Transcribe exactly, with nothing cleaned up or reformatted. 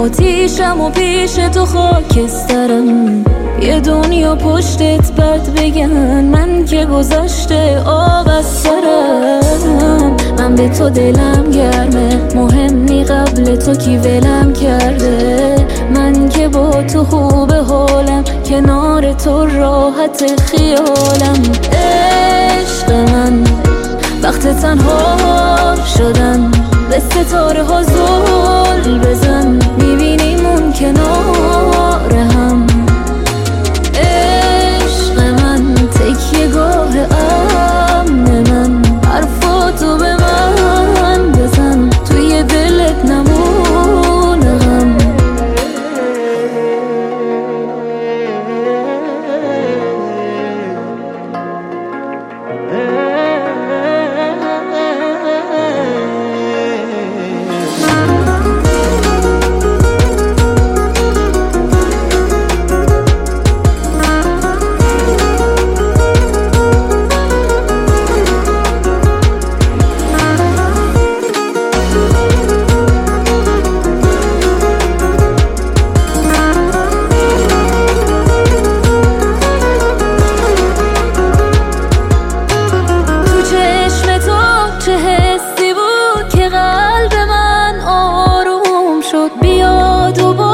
آتیشم و پیش تو خاکسترم. یه دنیا پشتت بد بگن، من که گذشته آب از سرم. من به تو دلم گرمه، مهم نی قبل تو کی ولم کرده. من که با تو خوب حالم، کنار تو راحت خیالم. عشق من وقت تنها شدن، به ستاره ها زل بزن، میبینیم اون کنار هم. عشق من تکیه گاه امن من، حرفاتو به من بزن، توی دلت نمونه غم. چه حسی بود که قلب من آروم شد، بیا دوباره